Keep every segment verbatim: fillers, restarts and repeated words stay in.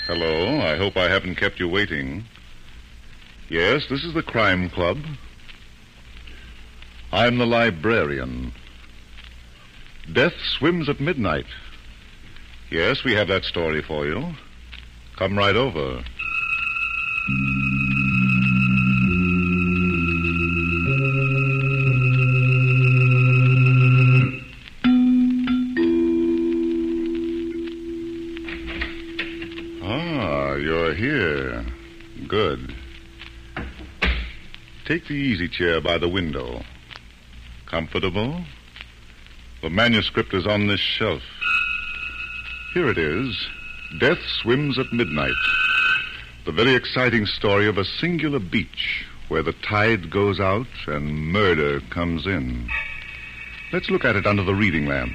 Hello, I hope I haven't kept you waiting. Yes, this is the Crime Club. I'm the librarian. Death swims at midnight. Yes, we have that story for you. Come right over. Ah, you're here. Good. Take the easy chair by the window. Comfortable? The manuscript is on this shelf. Here it is. Death Swims at Midnight. The very exciting story of a singular beach where the tide goes out and murder comes in. Let's look at it under the reading lamp.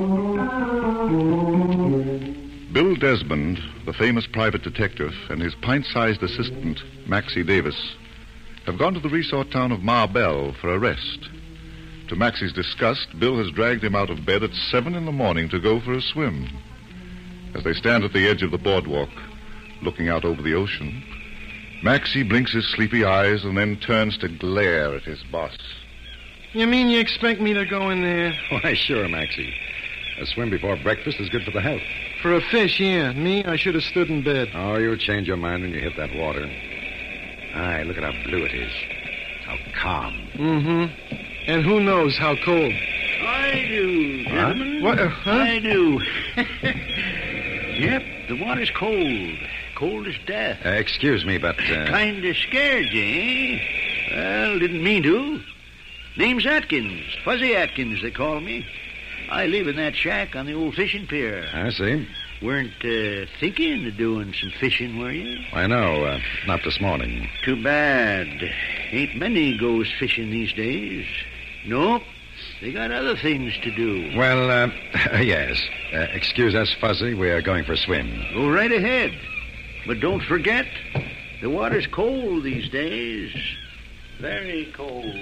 Bill Desmond, the famous private detective, and his pint-sized assistant, Maxie Davis, have gone to the resort town of Marbell for a rest. To Maxie's disgust, Bill has dragged him out of bed at seven in the morning to go for a swim. As they stand at the edge of the boardwalk, looking out over the ocean, Maxie blinks his sleepy eyes and then turns to glare at his boss. You mean you expect me to go in there? Why, sure, Maxie. A swim before breakfast is good for the health. For a fish, yeah. Me, I should have stood in bed. Oh, you'll change your mind when you hit that water. Aye, look at how blue it is. How calm. Mm-hmm. And who knows how cold. I do, gentlemen. What? Uh, huh? I do. Yep, the water's cold. Cold as death. Uh, excuse me, but... Uh... Kind of scared you, eh? Well, didn't mean to. Name's Atkins. Fuzzy Atkins, they call me. I live in that shack on the old fishing pier. I see. Weren't uh, thinking of doing some fishing, were you? I know. Uh, not this morning. Too bad. Ain't many goes fishing these days. Nope. They got other things to do. Well, uh, yes. Uh, excuse us, Fuzzy. We are going for a swim. Go right ahead. But don't forget, the water's cold these days. Very cold.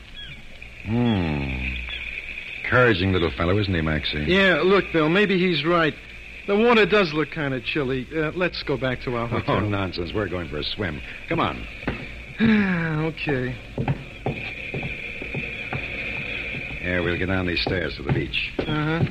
Hmm. Encouraging little fellow, isn't he, Maxie? Yeah, look, Bill, maybe he's right. The water does look kind of chilly. Uh, let's go back to our hotel. Oh, nonsense. We're going for a swim. Come on. Okay. Yeah, we'll get down these stairs to the beach. Uh-huh.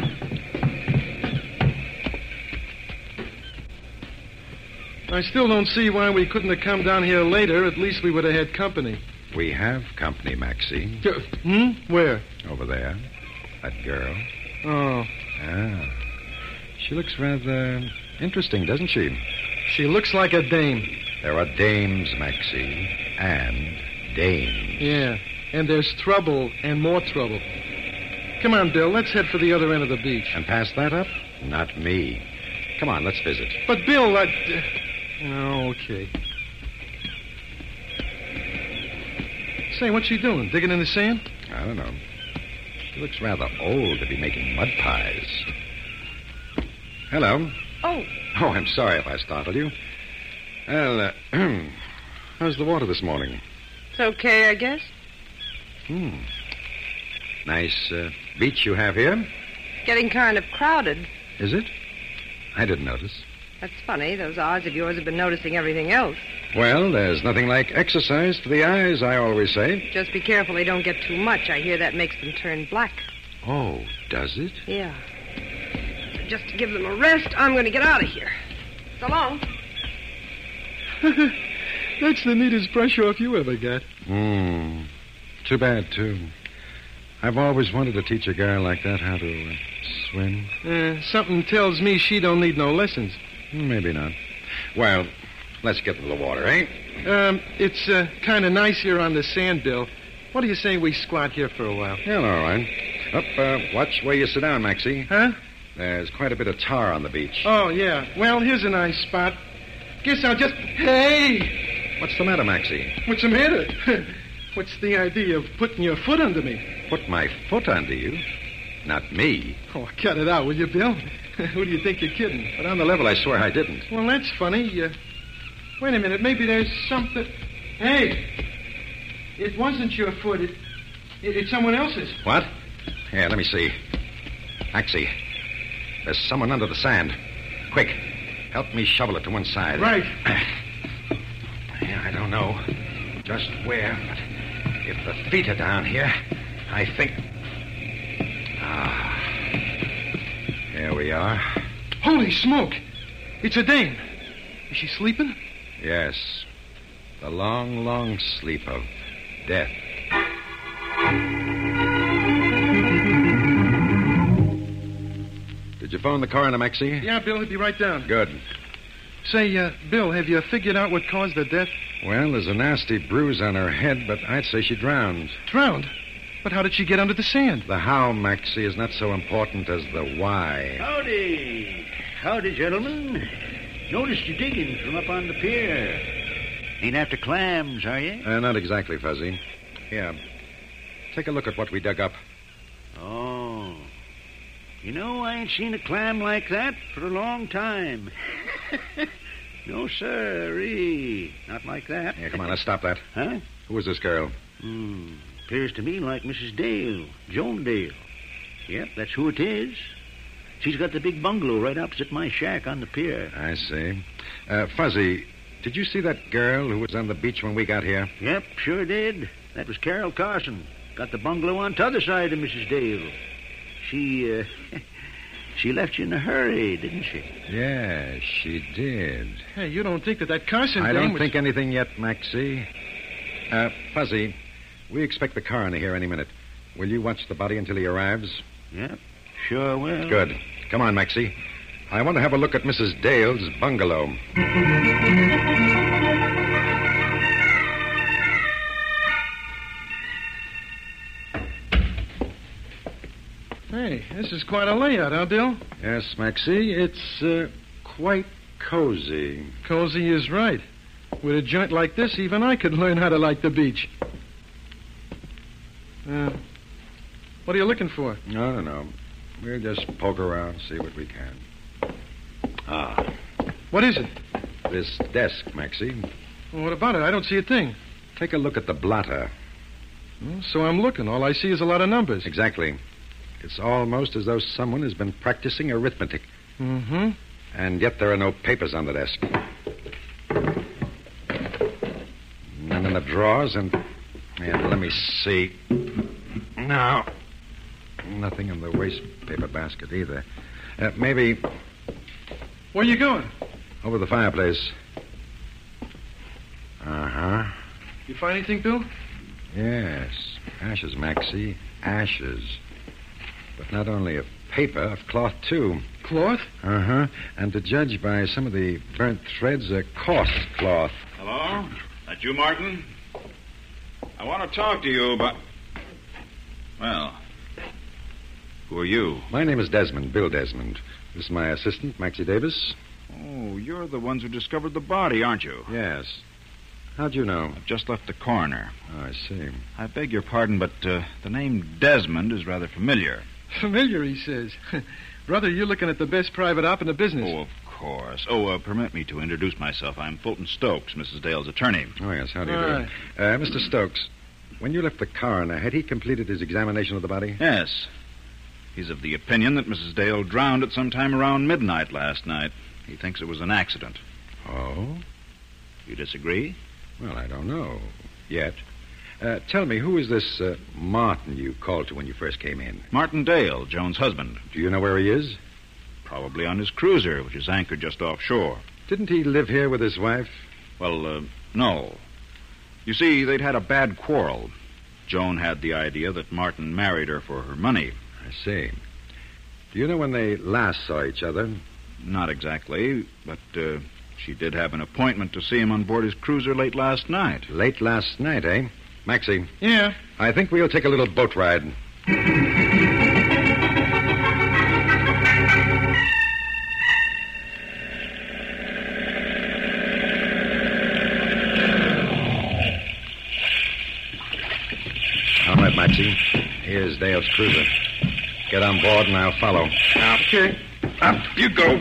I still don't see why we couldn't have come down here later. At least we would have had company. We have company, Maxie. Hmm? Where? Over there. That girl. Oh. Ah. She looks rather interesting, doesn't she? She looks like a dame. There are dames, Maxie, and dames. Yeah, and there's trouble and more trouble. Come on, Bill, let's head for the other end of the beach. And pass that up? Not me. Come on, let's visit. But, Bill, I... Uh... Oh, okay. Say, what's she doing? Digging in the sand? I don't know. She looks rather old to be making mud pies. Hello. Oh. Oh, I'm sorry if I startled you. Well, uh, how's the water this morning? It's okay, I guess. Hmm. Nice uh, beach you have here. Getting kind of crowded. Is it? I didn't notice. That's funny. Those eyes of yours have been noticing everything else. Well, there's nothing like exercise for the eyes, I always say. Just be careful they don't get too much. I hear that makes them turn black. Oh, does it? Yeah. Just to give them a rest, I'm going to get out of here. So long. That's the neatest brush off you ever got. Hmm. Too bad, too. I've always wanted to teach a girl like that how to uh, swim. Uh, something tells me she don't need no lessons. Maybe not. Well, let's get to the water, eh? Um, it's uh, kind of nice here on the sand, Bill. What do you say we squat here for a while? Yeah, all right. Up, uh, watch where you sit down, Maxie. Huh? There's quite a bit of tar on the beach. Oh, yeah. Well, here's a nice spot. Guess I'll just... Hey! What's the matter, Maxie? What's the matter? What's the idea of putting your foot under me? Put my foot under you? Not me. Oh, cut it out, will you, Bill? Who do you think you're kidding? But on the level, I swear I didn't. Well, that's funny. Uh, wait a minute. Maybe there's something... Hey! It wasn't your foot. It, it, it's someone else's. What? Here, let me see. Maxie, there's someone under the sand. Quick, Help me shovel it to one side. Right. Yeah, I don't know just where, but if the feet are down here, I think... Ah. Here we are. Holy smoke! It's a dame. Is she sleeping? Yes. The long, long sleep of death. Did you phone the coroner, Maxie? Yeah, Bill, he'll be right down. Good. Say, uh, Bill, have you figured out what caused the death? Well, there's a nasty bruise on her head, but I'd say she drowned. Drowned? But how did she get under the sand? The how, Maxie, is not so important as the why. Howdy. Howdy, gentlemen. Noticed you digging from up on the pier. Ain't after clams, are you? Uh, not exactly, Fuzzy. Here, take a look at what we dug up. Oh. You know, I ain't seen a clam like that for a long time. No, sirree. Not like that. Here, come on, let's stop that. Huh? Who is this girl? Hmm. Appears to me like Missus Dale, Joan Dale. Yep, that's who it is. She's got the big bungalow right opposite my shack on the pier. I see. Uh, Fuzzy, did you see that girl who was on the beach when we got here? Yep, sure did. That was Carol Carson. Got the bungalow on t'other side of Missus Dale. She, uh, she left you in a hurry, didn't she? Yes, she did. Hey, you don't think that that Carson I dame don't was... think anything yet, Maxie. Uh, Fuzzy, we expect the coroner here any minute. Will you watch the body until he arrives? Yep, sure will. Good. Come on, Maxie. I want to have a look at Missus Dale's bungalow. Hey, this is quite a layout, huh, Bill? Yes, Maxie, it's uh, quite cozy. Cozy is right. With a joint like this, even I could learn how to like the beach. Uh, what are you looking for? No, no, no. We'll just poke around, see what we can. Ah, What is it? this desk, Maxie. Well, what about it? I don't see a thing. Take a look at the blotter. Well, so I'm looking. All I see is a lot of numbers. Exactly. It's almost as though someone has been practicing arithmetic. Mm-hmm. And yet there are no papers on the desk. None in the drawers, and... and let me see. No. Nothing in the waste paper basket either. Uh, maybe Where you going? over the fireplace. Uh-huh. You find anything, Bill? Yes. Ashes, Maxie. Ashes. But not only of paper, of cloth, too. Cloth? Uh-huh. And to judge by some of the burnt threads, a coarse cloth. Hello? That you, Martin? I want to talk to you about... Well, who are you? My name is Desmond, Bill Desmond. This is my assistant, Maxie Davis. Oh, you're the ones who discovered the body, aren't you? Yes. How'd you know? I've just left the coroner. Oh, I see. I beg your pardon, but uh, the name Desmond is rather familiar. Familiar, he says. Brother, you're looking at the best private op in the business. Oh, of course. Oh, uh, permit me to introduce myself. I'm Fulton Stokes, Missus Dale's attorney. Oh, yes. How do you All do? right. Uh, Mister Stokes, when you left the coroner, had he completed his examination of the body? Yes. He's of the opinion that Missus Dale drowned at some time around midnight last night. He thinks it was an accident. Oh? You disagree? Well, I don't know. Yet. Uh, tell me, who is this uh, Martin you called to when you first came in? Martin Dale, Joan's husband. Do you know where he is? Probably on his cruiser, which is anchored just offshore. Didn't he live here with his wife? Well, uh, no. You see, they'd had a bad quarrel. Joan had the idea that Martin married her for her money. I see. Do you know when they last saw each other? Not exactly, but uh, she did have an appointment to see him on board his cruiser late last night. Late last night, eh? Maxie, Yeah. I think we'll take a little boat ride. All right, Maxie. Here's Dale's cruiser. Get on board and I'll follow. Okay. Up you go.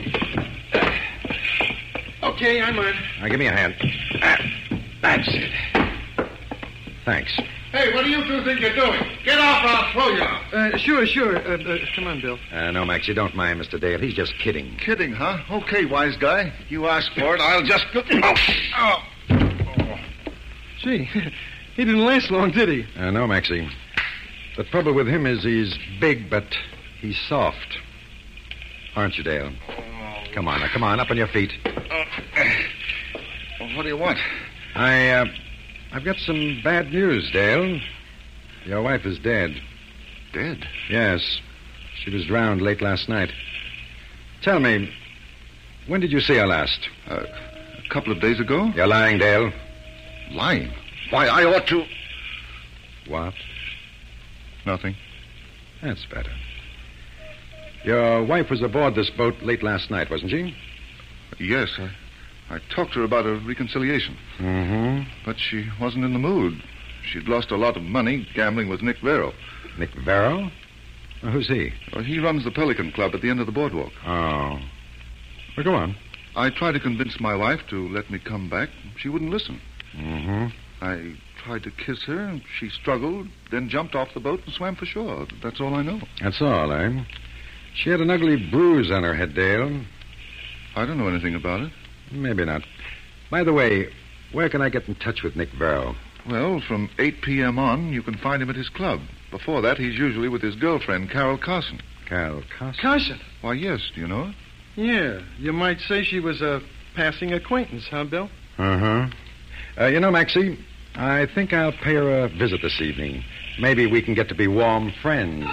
Okay, I'm on. Now, give me a hand. Ah, that's it. Thanks. Hey, what do you two think you're doing? Get off or I'll throw you out. Uh, sure, sure. Uh, uh, come on, Bill. Uh, no, Max, you don't mind, Mister Dale. He's just kidding. Kidding, huh? Okay, wise guy. You asked for it. I'll just go. Oh. Oh. Oh. Gee, he didn't last long, did he? Uh, no, Maxie. The trouble with him is he's big, but he's soft. Aren't you, Dale? Come on, now, come on, up on your feet. Uh, well, what do you want? I, uh, I've got some bad news, Dale. Your wife is dead. Dead? Yes. She was drowned late last night. Tell me, when did you see her last? Uh, a couple of days ago. You're lying, Dale. Lying? Why, I ought to... What? Nothing. That's better. Your wife was aboard this boat late last night, wasn't she? Yes, I, I talked to her about a reconciliation. Mm-hmm. But she wasn't in the mood. She'd lost a lot of money gambling with Nick Vero. Nick Vero? Well, who's he? Well, he runs the Pelican Club at the end of the boardwalk. Oh. Well, go on. I tried to convince my wife to let me come back. She wouldn't listen. Mm-hmm. I tried to kiss her, and she struggled, then jumped off the boat and swam for shore. That's all I know. That's all, eh? She had an ugly bruise on her head, Dale. I don't know anything about it. Maybe not. By the way, where can I get in touch with Nick Vero? Well, from eight p.m. on, you can find him at his club. Before that, he's usually with his girlfriend, Carol Carson. Carol Carson? Carson? Why, yes. Do you know her? Yeah, you might say she was a passing acquaintance, huh, Bill? Uh-huh. Uh, you know, Maxie, I think I'll pay her a visit this evening. Maybe we can get to be warm friends.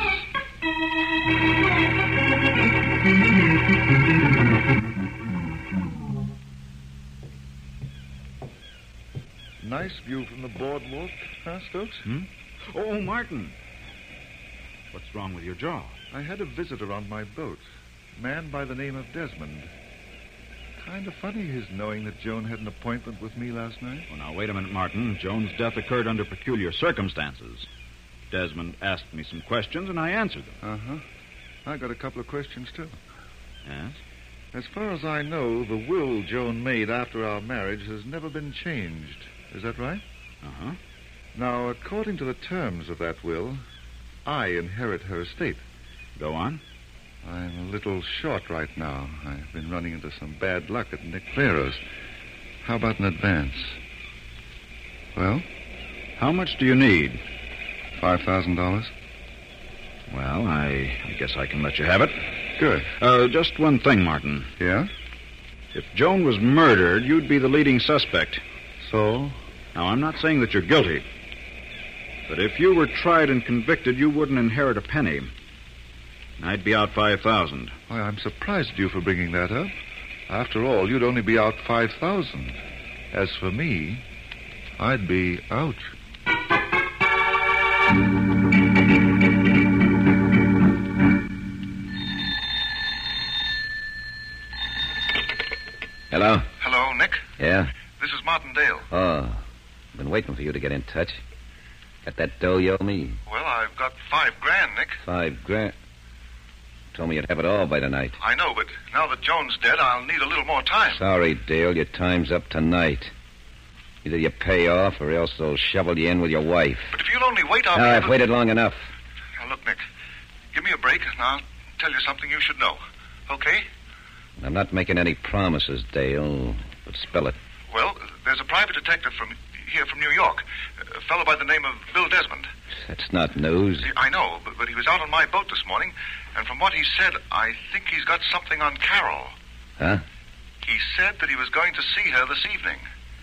Nice view from the boardwalk, huh, Stokes? Hmm? Oh, Martin. What's wrong with your jaw? I had a visitor on my boat. A man by the name of Desmond. Kind of funny his knowing that Joan had an appointment with me last night. Oh, now, wait a minute, Martin. Joan's death occurred under peculiar circumstances. Desmond asked me some questions, and I answered them. Uh-huh. I got a couple of questions, too. Yes? As far as I know, the will Joan made after our marriage has never been changed. Is that right? Uh-huh. Now, according to the terms of that will, I inherit her estate. Go on. I'm a little short right now. I've been running into some bad luck at Nick Vero's. How about an advance? Well? How much do you need? Five thousand dollars. Well, I, I guess I can let you have it. Good. Uh, just one thing, Martin. Yeah? If Joan was murdered, you'd be the leading suspect. So? Now, I'm not saying that you're guilty. But if you were tried and convicted, you wouldn't inherit a penny. I'd be out five thousand. Why, I'm surprised at you for bringing that up. After all, you'd only be out five thousand. As for me, I'd be out. Hello? Hello, Nick. Yeah? This is Martin Dale. Oh, been waiting for you to get in touch. Got that dough you owe me? Well, I've got five grand, Nick. Five grand. Told me you'd have it all by tonight. I know, but now that Joan's dead, I'll need a little more time. Sorry, Dale, your time's up tonight. Either you pay off or else they'll shovel you in with your wife. But if you'll only wait, I'll No, be I've able... waited long enough. Now, look, Nick, give me a break, and I'll tell you something you should know. Okay? I'm not making any promises, Dale, but spell it. Well, there's a private detective from here from New York, a fellow by the name of Bill Desmond. That's not news. I know, but, but he was out on my boat this morning, and from what he said, I think he's got something on Carol. Huh? He said that he was going to see her this evening.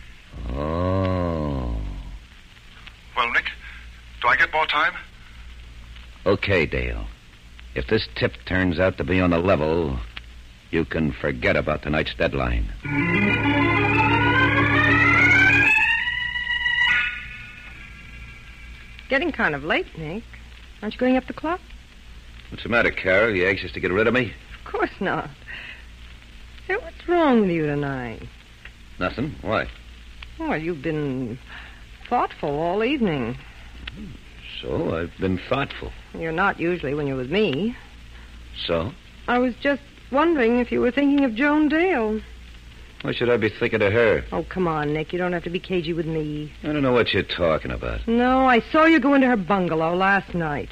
Oh. Well, Nick, do I get more time? Okay, Dale. If this tip turns out to be on the level, you can forget about tonight's deadline. Getting kind of late, Nick. Aren't you going up the clock? What's the matter, Carol? You anxious to get rid of me? Of course not. Hey, what's wrong with you tonight? Nothing. Why? Well, you've been thoughtful all evening. So, I've been thoughtful. You're not usually when you're with me. So? I was just wondering if you were thinking of Joan Dale. Why should I be thinking of her? Oh, come on, Nick. You don't have to be cagey with me. I don't know what you're talking about. No, I saw you go into her bungalow last night.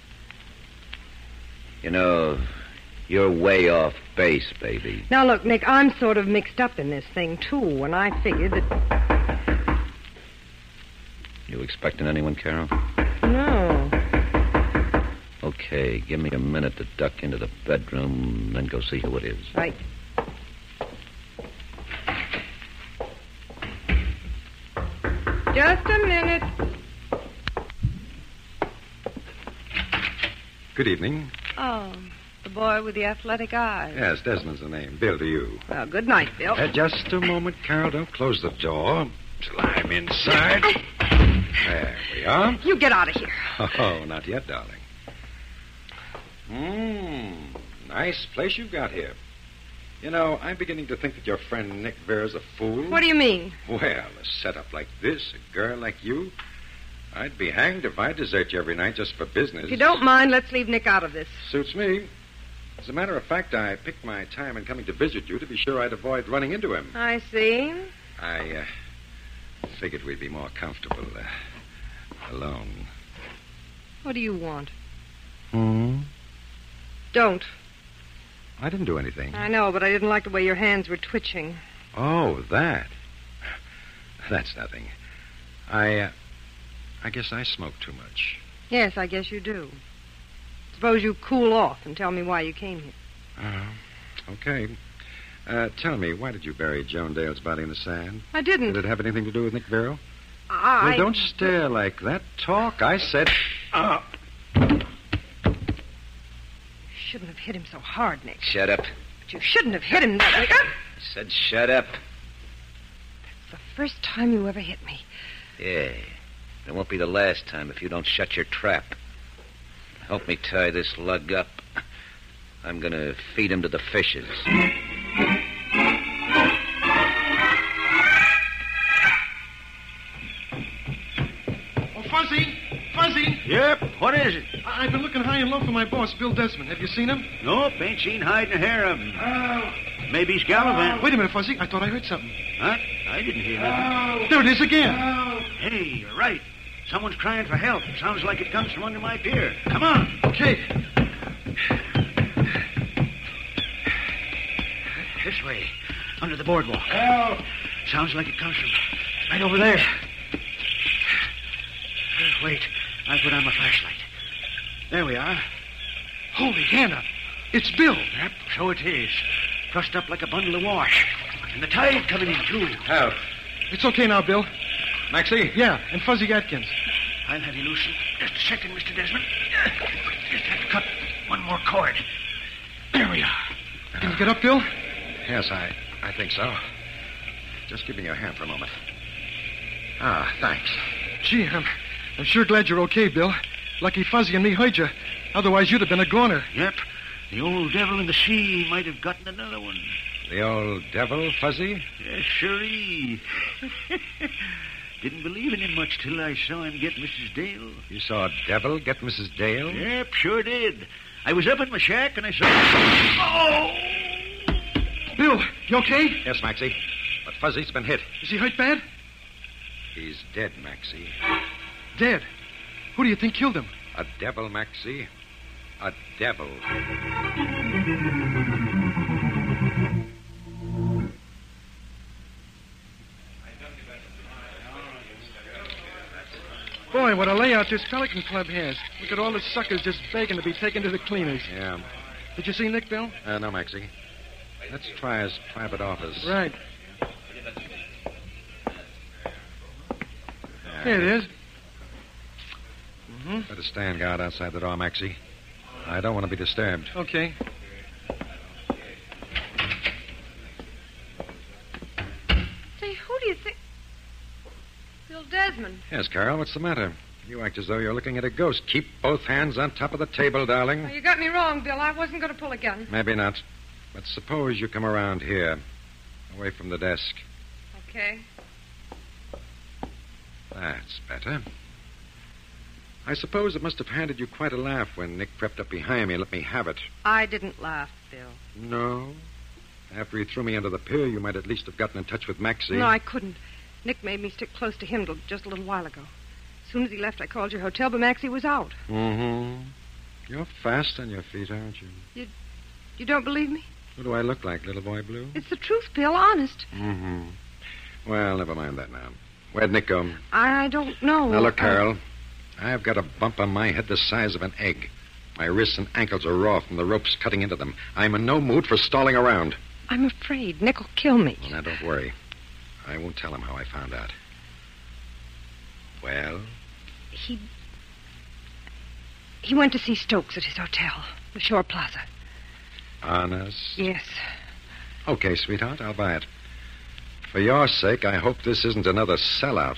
You know, you're way off base, baby. Now, look, Nick, I'm sort of mixed up in this thing, too, and I figured that... You expecting anyone, Carol? No. Okay, give me a minute to duck into the bedroom, then go see who it is. Right. Just a minute. Good evening. Oh, the boy with the athletic eyes. Yes, Desmond's the name. Bill to you. Well, good night, Bill. Uh, just a moment, Carol. Don't close the door till I'm inside. There we are. You get out of here. Oh, not yet, darling. Mmm, nice place you've got here. You know, I'm beginning to think that your friend Nick Vera's a fool. What do you mean? Well, a setup like this, a girl like you, I'd be hanged if I desert you every night just for business. If you don't mind, let's leave Nick out of this. Suits me. As a matter of fact, I picked my time in coming to visit you to be sure I'd avoid running into him. I see. I uh, figured we'd be more comfortable uh, alone. What do you want? Hmm? Don't. I didn't do anything. I know, but I didn't like the way your hands were twitching. Oh, that. That's nothing. I, uh, I guess I smoke too much. Yes, I guess you do. Suppose you cool off and tell me why you came here. Uh, okay. Uh, tell me, why did you bury Joan Dale's body in the sand? I didn't. Did it have anything to do with Nick Vero? I... Well, don't stare like that. Talk. I said... Uh, shouldn't have hit him so hard, Nick. Shut up. But you shouldn't have hit him that way. I said shut up. It's the first time you ever hit me. Yeah. It won't be the last time if you don't shut your trap. Help me tie this lug up. I'm going to feed him to the fishes. Oh, Fuzzy! Fuzzy! Yep, what is it? I- I've been looking high and low for my boss, Bill Desmond. Have you seen him? Nope, ain't seen hide nor hair of him. Oh. Maybe he's gallivanting. Wait a minute, Fuzzy. I thought I heard something. Huh? I didn't hear nothing. There it is again. Hey, you're right. Someone's crying for help. Sounds like it comes from under my pier. Come on. Okay. This way, under the boardwalk. Help! Sounds like it comes from right over there. Wait, I'll put on my flashlight. There we are. Holy Hannah. It's Bill. Yep, so it is. Trussed up like a bundle of wash. And the tide coming in, too. Help. It's okay now, Bill. Maxie? Yeah, and Fuzzy Atkins. I'll have you loosen. Just a second, Mister Desmond. Just have to cut one more cord. There we are. Can you get up, Bill? Yes, I, I think so. Just give me your hand for a moment. Ah, thanks. Gee, I'm, I'm sure glad you're okay, Bill. Lucky Fuzzy and me heard you. Otherwise, you'd have been a goner. Yep. The old devil in the sea might have gotten another one. The old devil, Fuzzy? Yes, sure-ee. Didn't believe in him much till I saw him get Missus Dale. You saw a devil get Missus Dale? Yep, sure did. I was up at my shack and I saw... Oh! Bill, you okay? Yes, Maxie. But Fuzzy's been hit. Is he hurt bad? He's dead, Maxie. Dead. Who do you think killed him? A devil, Maxie. A devil. Boy, what a layout this Pelican Club has. Look at all the suckers just begging to be taken to the cleaners. Yeah. Did you see Nick, Bill? Uh, no, Maxie. Let's try his private office. Right. There. Here it is. Mm-hmm. Better stand guard outside the door, Maxie. I don't want to be disturbed. Okay. Say, who do you think... Bill Desmond. Yes, Carol, what's the matter? You act as though you're looking at a ghost. Keep both hands on top of the table, darling. Oh, you got me wrong, Bill. I wasn't going to pull a gun. Maybe not. But suppose you come around here, away from the desk. Okay. That's better. I suppose it must have handed you quite a laugh when Nick crept up behind me and let me have it. I didn't laugh, Bill. No? After he threw me under the pier, you might at least have gotten in touch with Maxie. No, I couldn't. Nick made me stick close to him till just a little while ago. As soon as he left, I called your hotel, but Maxie was out. Mm-hmm. You're fast on your feet, aren't you? You, you don't believe me? What do I look like, little boy Blue? It's the truth, Bill, honest. Mm-hmm. Well, never mind that now. Where'd Nick go? I don't know. Now, look, I- Carol. I've got a bump on my head the size of an egg. My wrists and ankles are raw from the ropes cutting into them. I'm in no mood for stalling around. I'm afraid Nick will kill me. Well, now, don't worry. I won't tell him how I found out. Well? He... He went to see Stokes at his hotel, the Shore Plaza. Honest? Yes. Okay, sweetheart, I'll buy it. For your sake, I hope this isn't another sellout.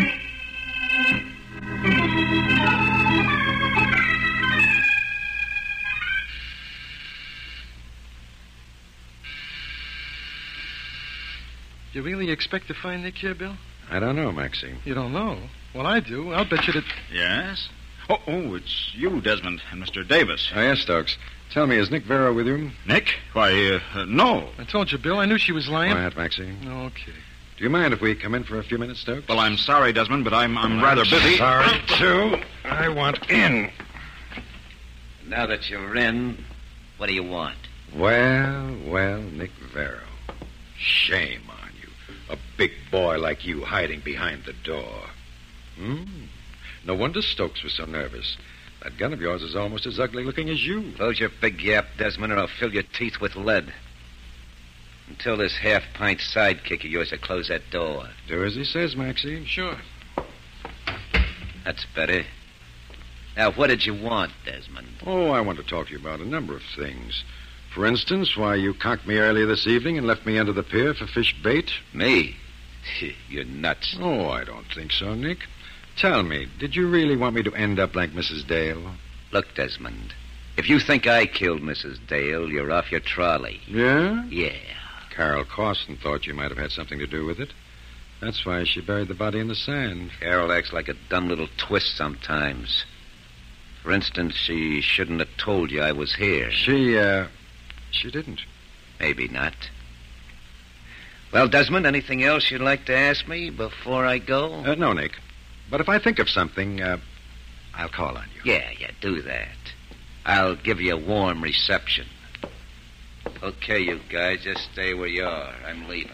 You really expect to find Nick here, Bill? I don't know, Maxie. You don't know. Well, I do. I'll bet you that... Yes? Oh, oh, it's you, Desmond, and Mister Davis. Oh, yes, Stokes. Tell me, is Nick Vero with you? Nick? Why, uh, uh, no. I told you, Bill. I knew she was lying. Quiet, Maxie. Okay. Do you mind if we come in for a few minutes, Stokes? Well, I'm sorry, Desmond, but I'm I'm rather busy. Sorry, too. I want in. Now that you're in, what do you want? Well, well, Nick Vero. Shame on you. A big boy like you hiding behind the door. Hmm? No wonder Stokes was so nervous. That gun of yours is almost as ugly looking as you. Close your big yap, Desmond, or I'll fill your teeth with lead. Until this half-pint sidekick of yours will close that door. Do as he says, Maxie. Sure. That's better. Now, what did you want, Desmond? Oh, I want to talk to you about a number of things. For instance, why you conked me earlier this evening and left me under the pier for fish bait. Me? You're nuts. Oh, I don't think so, Nick. Tell me, did you really want me to end up like Missus Dale? Look, Desmond, if you think I killed Missus Dale, you're off your trolley. Yeah? Yeah. Carol Carson thought you might have had something to do with it. That's why she buried the body in the sand. Carol acts like a dumb little twist sometimes. For instance, she shouldn't have told you I was here. She, uh, she didn't. Maybe not. Well, Desmond, anything else you'd like to ask me before I go? Uh, no, Nick. But if I think of something, uh, I'll call on you. Yeah, yeah, do that. I'll give you a warm reception. Okay, you guys, just stay where you are. I'm leaving.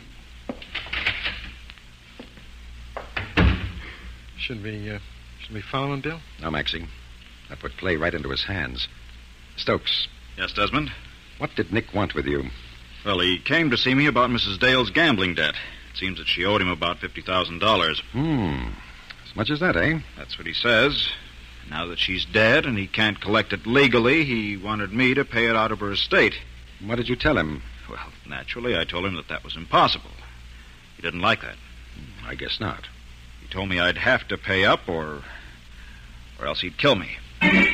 Should we, uh, should we follow him, Bill? No, Maxie. That would play right into his hands. Stokes, Yes, Desmond? what did Nick want with you? Well, he came to see me about Missus Dale's gambling debt. It seems that she owed him about fifty thousand dollars. Hmm. As much as that, eh? That's what he says. Now that she's dead and he can't collect it legally, he wanted me to pay it out of her estate. What did you tell him? Well, naturally, I told him that that was impossible. He didn't like that. I guess not. He told me I'd have to pay up or... or else he'd kill me.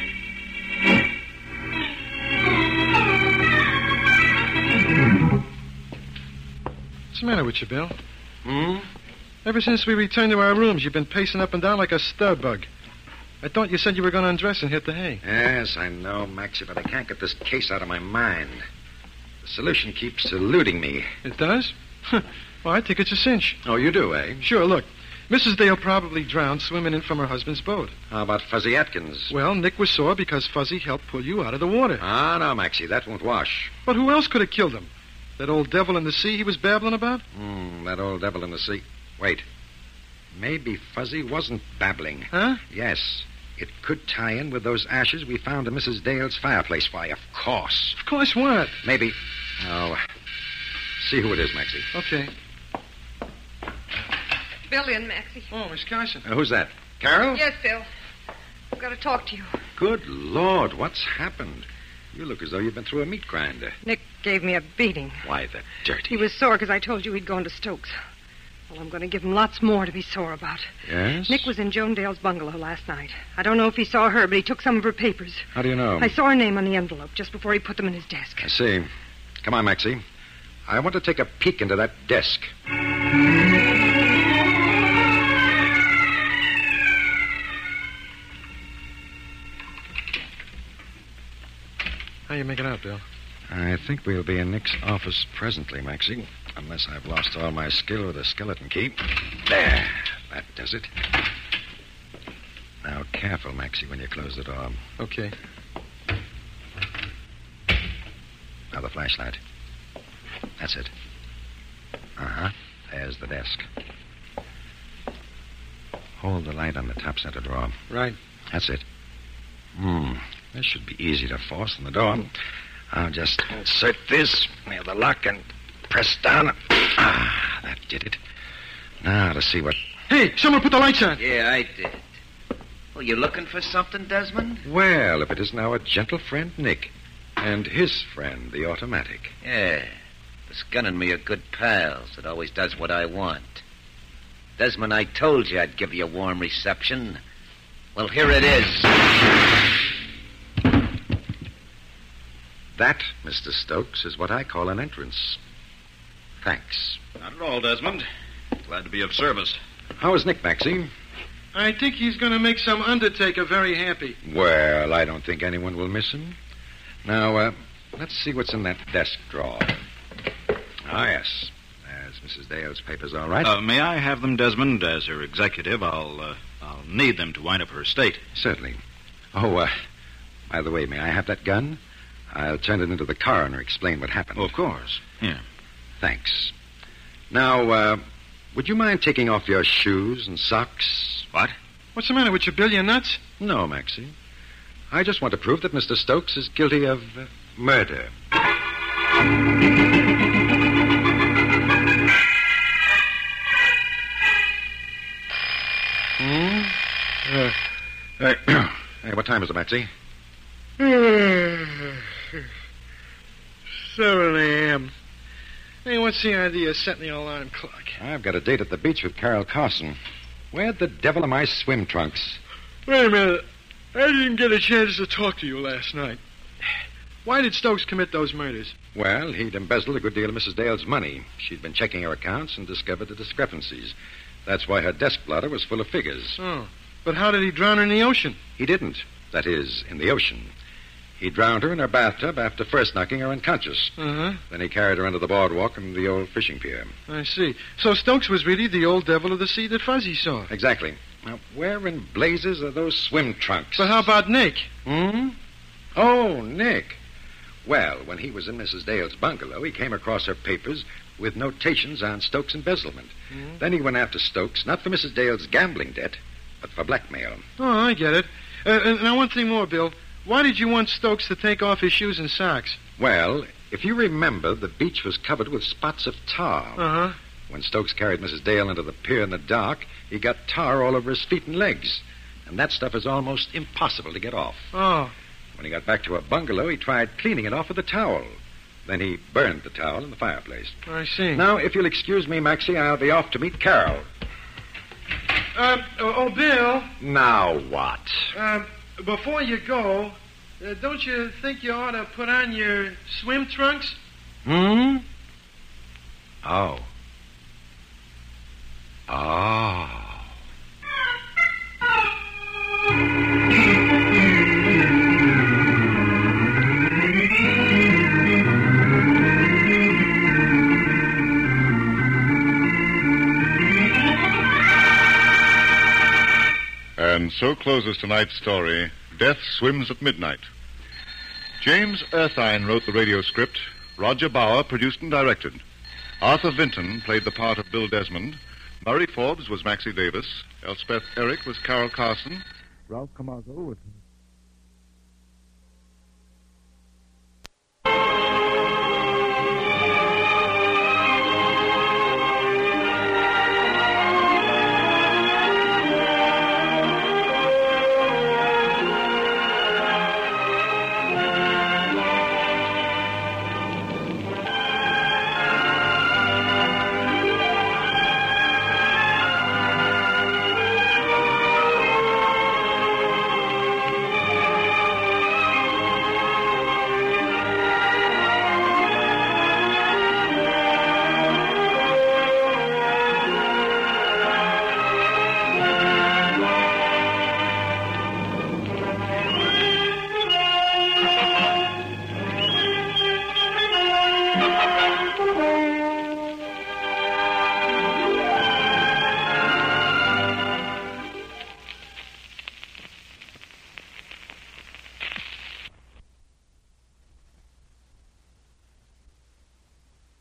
What's the matter with you, Bill? Hmm? Ever since we returned to our rooms, you've been pacing up and down like a stud bug. I thought you said you were going to undress and hit the hay. Yes, I know, Maxie, but I can't get this case out of my mind. The solution keeps eluding me. It does? Well, I think it's a cinch. Oh, you do, eh? Sure, look. Missus Dale probably drowned swimming in from her husband's boat. How about Fuzzy Atkins? Well, Nick was sore because Fuzzy helped pull you out of the water. Ah, no, Maxie, that won't wash. But who else could have killed him? That old devil in the sea he was babbling about? Hmm, that old devil in the sea. Wait. Maybe Fuzzy wasn't babbling. Huh? Yes. It could tie in with those ashes we found in Missus Dale's fireplace. Why, of course. Of course what? Maybe. Oh. See who it is, Maxie. Okay. Bill in, Maxie. Oh, Miss Carson. Uh, who's that? Carol? Yes, Bill. I've got to talk to you. Good Lord, what's happened? You look as though you've been through a meat grinder. Nick gave me a beating. Why, the dirty... He was sore because I told you he'd gone to Stokes. Well, I'm going to give him lots more to be sore about. Yes? Nick was in Joan Dale's bungalow last night. I don't know if he saw her, but he took some of her papers. How do you know? I saw her name on the envelope just before he put them in his desk. I see. Come on, Maxie. I want to take a peek into that desk. How you making out, Bill? I think we'll be in Nick's office presently, Maxie, unless I've lost all my skill with a skeleton key. There. That does it. Now, careful, Maxie, when you close the door. Okay. Now, the flashlight. That's it. Uh-huh. There's the desk. Hold the light on the top center drawer. Right. That's it. Hmm. This should be easy to force in the door. I'll just insert this near the lock and press down. Ah, that did it. Now to see what... Hey, someone put the lights on. Yeah, I did. Oh, you looking for something, Desmond? Well, if it isn't our gentle friend Nick and his friend, the automatic. Yeah. This gun and me are good pals. It always does what I want. Desmond, I told you I'd give you a warm reception. Well, here it is. That, Mister Stokes, is what I call an entrance. Thanks. Not at all, Desmond. Glad to be of service. How is Nick, Maxie? I think he's going to make some undertaker very happy. Well, I don't think anyone will miss him. Now, uh, let's see what's in that desk drawer. Ah, yes. There's Missus Dale's papers, all right. Uh, may I have them, Desmond? As her executive, I'll, uh, I'll need them to wind up her estate. Certainly. Oh, uh, by the way, may I have that gun? I'll turn it into the coroner, explain what happened. Oh, of course. Here. Thanks. Now, uh, would you mind taking off your shoes and socks? What? What's the matter with you, Bill? You nuts? No, Maxie. I just want to prove that Mister Stokes is guilty of uh, murder. Hmm? Uh, hey, hey, what time is it, Maxie? seven a.m. Hey, what's the idea of setting the alarm clock? I've got a date at the beach with Carol Carson. Where the devil are my swim trunks? Wait a minute. I didn't get a chance to talk to you last night. Why did Stokes commit those murders? Well, he'd embezzled a good deal of Missus Dale's money. She'd been checking her accounts and discovered the discrepancies. That's why her desk blotter was full of figures. Oh. But how did he drown her in the ocean? He didn't. That is, in the ocean. He drowned her in her bathtub after first knocking her unconscious. Uh-huh. Then he carried her under the boardwalk and the old fishing pier. I see. So Stokes was really the old devil of the sea that Fuzzy saw. Exactly. Now, where in blazes are those swim trunks? But how about Nick? Hmm? Oh, Nick. Well, when he was in Missus Dale's bungalow, he came across her papers with notations on Stokes' embezzlement. Mm-hmm. Then he went after Stokes, not for Missus Dale's gambling debt, but for blackmail. Oh, I get it. Uh, and now, one thing more, Bill. Why did you want Stokes to take off his shoes and socks? Well, if you remember, the beach was covered with spots of tar. Uh-huh. When Stokes carried Missus Dale into the pier in the dark, he got tar all over his feet and legs. And that stuff is almost impossible to get off. Oh. When he got back to her bungalow, he tried cleaning it off with a towel. Then he burned the towel in the fireplace. I see. Now, if you'll excuse me, Maxie, I'll be off to meet Carol. Uh, oh, oh, Bill. Now what? Uh, before you go, uh, don't you think you ought to put on your swim trunks? Hmm? Oh. Oh. And so closes tonight's story, Death Swims at Midnight. James Erthine wrote the radio script. Roger Bauer produced and directed. Arthur Vinton played the part of Bill Desmond. Murray Forbes was Maxie Davis. Elspeth Eric was Carol Carson. Ralph Camago was... Thank you.